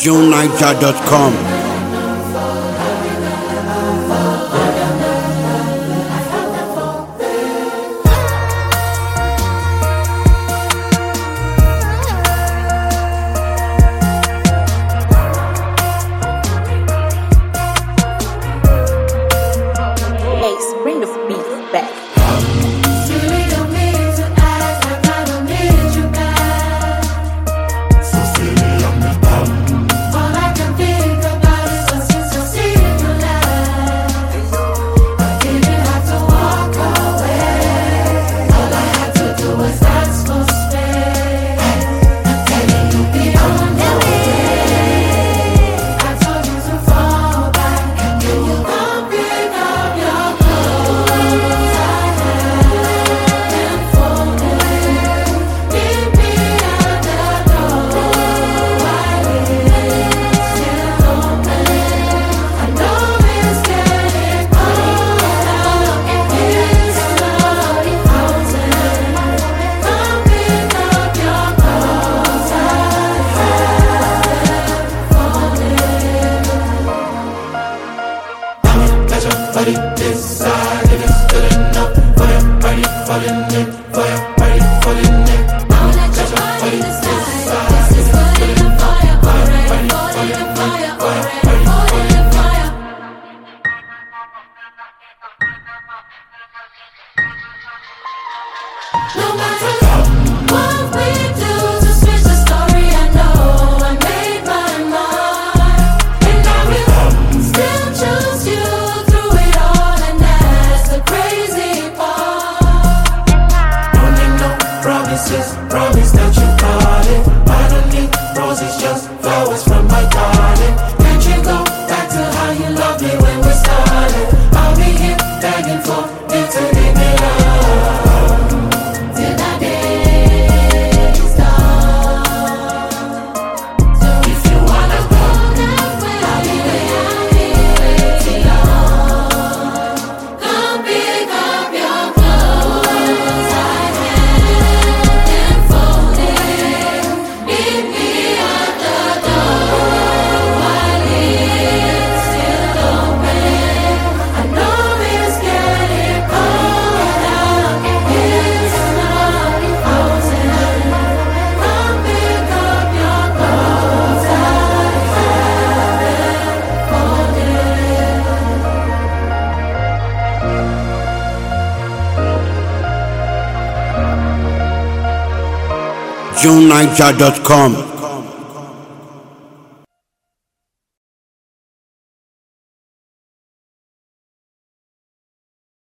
JohnNiger.com. Bring the beat back. Body this side, if it's good enough for your body falling in, for your body falling in. Got your body this side, if it's good enough for your body falling in, for your body falling in. No matter what we do to switch the story, I know I made my mind, and I will still choose you. Promise that you got it. I don't need roses, just flowers from my garden. Can't you go back to how you loved me when we started? I'll be here begging for you to give me love till that day is done. So if you wanna go that way, I'll be waiting long. Come pick up your clothes, JohnNiger.com.